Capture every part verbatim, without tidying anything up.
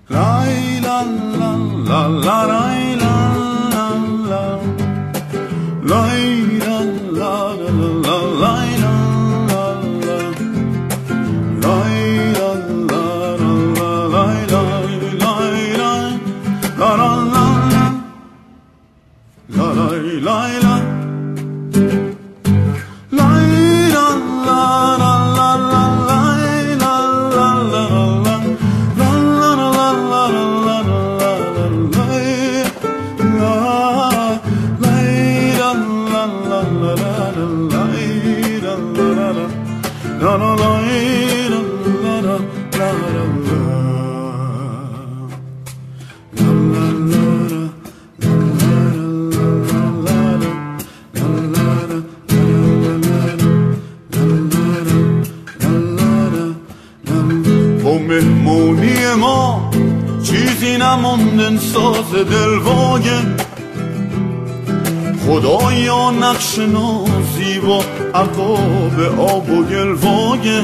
lay la la la la lay la la la lay la la la la lay la la la lay la la la lay la lay la la la la lay lay la مهمونی ما چیزی نموندن ساز دلواگه خدایا نقش نازی و عقاب آب و گلواگه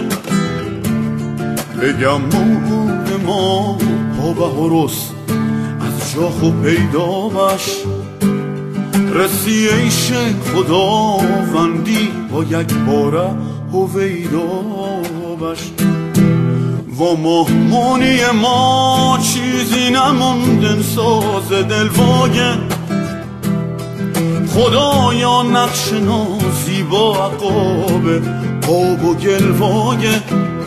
بگم موعود ما پا به هرس از جا خو پیدا بش رسی عیش خداوندی با یک باره هویدا بش و مهمونی ما چیزی نموندن ساز دلواگه خدایا نقش نازی با عقاب آب و گلواگه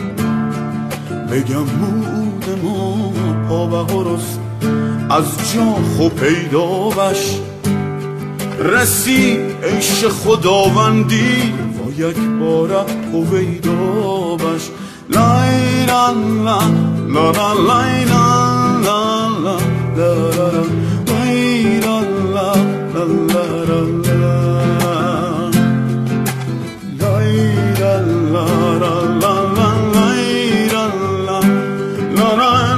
بگم موعود ما پا به هرس از جا خو پیدا بش رسی عیش خداوندی و یک باره هویدا بش لای لا لا لا لا لای لا لا لا لا لا لای لا لا لا لا لای لا لا لا لای لا لا لا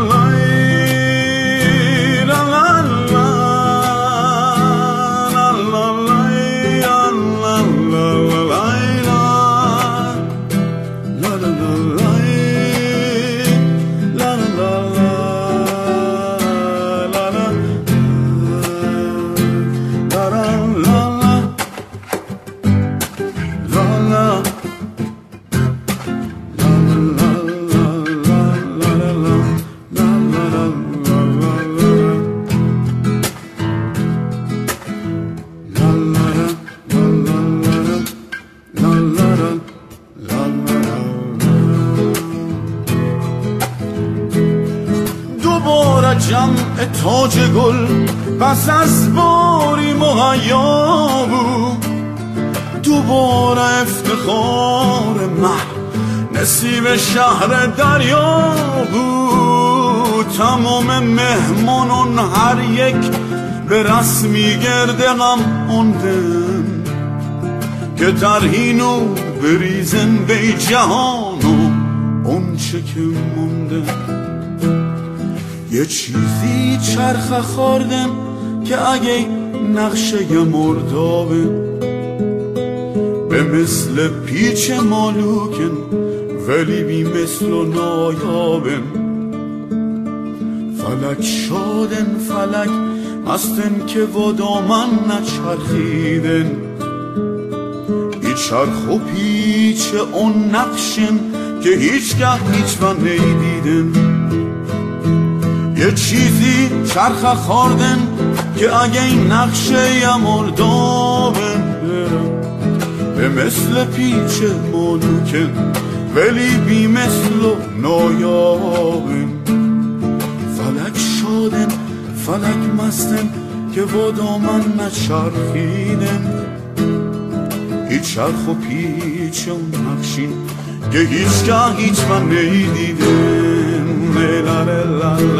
جمع تاج گل پس از باری مهیا بود دوباره افتخار مه نصیب شهر دریا بود تمام مهمانان هر یک به رسمی گرد غم موندن که ترهینو بریزن به جهان و اون چه که مونده یه چیزی چرخه خوردن که اگه نقشه مردابه به مثل پیچ مالوکن ولی بی مثل و نایابن فلک شادن فلک مستن که و دامن نچرخیدن ای چرخ و پیچ اون نقشن که هیچگه هیچ و نیدیدن یه چیزی چرخه خوردن که اگه این نقشه مردابن به مثل پیچ مالوکن ولی بی مثل و نایابن فلک شادن فلک مستن که و دامن نچرخیدن هیچ چرخ و پیچ اون نقشین که هیچگه هیچ من نیدیدن لا لا لا